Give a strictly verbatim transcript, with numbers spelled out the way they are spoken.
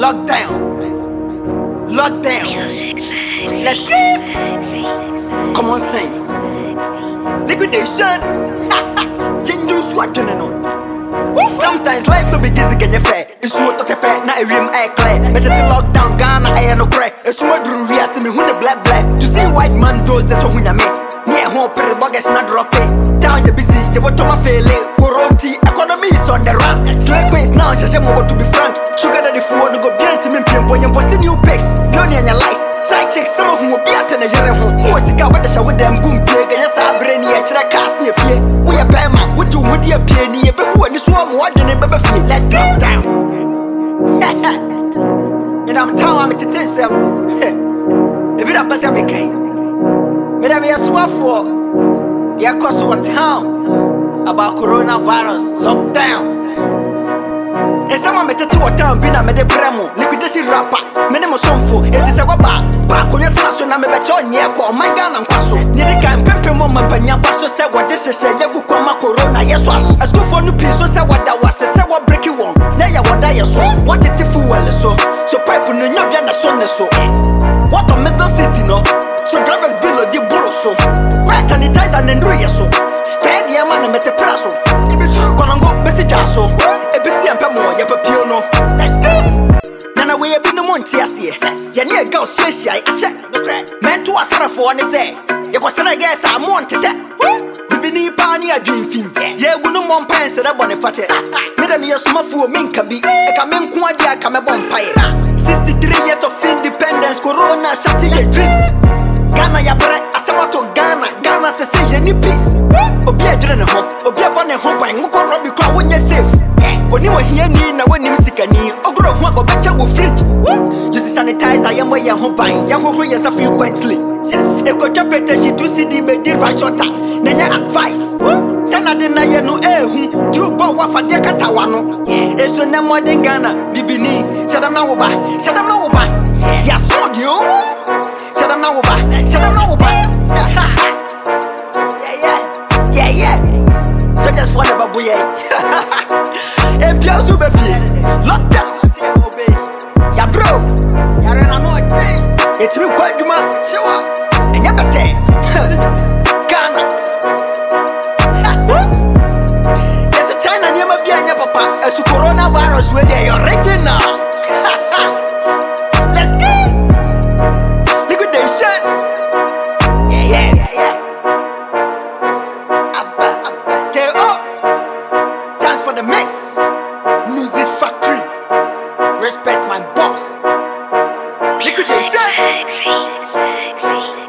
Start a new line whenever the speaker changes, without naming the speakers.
Lockdown. Lockdown. Let's get common sense. Liquidation. Genuine swag on. Sometimes life to be dizzy get your fair. It's what to pay, not a rim air clear. Better to lock down Ghana, I ain't no crack. It's more drew we see me when the black black. To see white man does that's what we make. Near home, pretty buggers not drop it. Down the busy, you want to my failure. Coronti, economy is on the run. Slay queens now, just about to be frank. Sugar daddy food, go beer to me, pimp, and post new pics. Pioneer in your life. Side chicks, some of whom will be out in the yellow home. Who is the guy with the show with them goon pig? And yes, I brain here to the cast near fear. We are Bama, what do with your penny? But who and this one, what do they baby feel? Let's go down. And I'm telling me to tell them. If you don't pass every game, but I be a swap for the across our town about coronavirus lockdown. And someone met a two town, been a made a premo, liquidation rapper, minimum song for it is a waba. Back on your class when I'm a better near for my gun and castle. Near the camp, Pempe Mom, Panya Paso said what this is a Yaku Koma Corona. Yes, one. I go for new piece, so said what that was a said what break you on. Now you want die so. What it if you well so. So pipe on the young and son so. What a middle city no. So drivers bill the Boroso. Sanitize and then do yes so. Fair the man met a praso. Congo, Bessie Jasso. Let's go. Nana we have been the Montiasi. Yania go swish I check. Man to us for one say. You was I guess I wanted that. Bibini Pani a dream film. Yeah, we no more pants at a bonifate. Madam, your small fool min can be. I can make Quadia come a bonfire. sixty-three years of independence, Corona shutting your dreams. Ghana ya bread, I said what to Ghana. Ghana says any peace. Obia didn't home, Obia Bonnet home, and Moko Robbie Crow when you're safe. When you were here, Nina, when you sick and you, or grow one or better with fridge. You see, sanitize, I am where you're home buying, young who is a few quaintly. Yes, a good better she to see the bed, right shorter. Then your advice. Sanadina, you know, eh, who do go off at Yakatawano. It's so no more than Ghana, Bibini, Sadam Naoba, Sadam Naoba. Yes, so you Sadam Naoba, Sadam Naoba. Yeah, yeah, yeah, yeah. So just one of a boy. And Pierre Subapi, lockdown, ya bro, ya ran a note. It's real quite much, and ya bate, Ghana. There's a China near my behind your papa, as a coronavirus where they are original. Let's go. Liquidation. Yeah, yeah, yeah, yeah. Abba, abba, K O. Thanks for the mix. Music Factory. Respect my boss. Liquidation.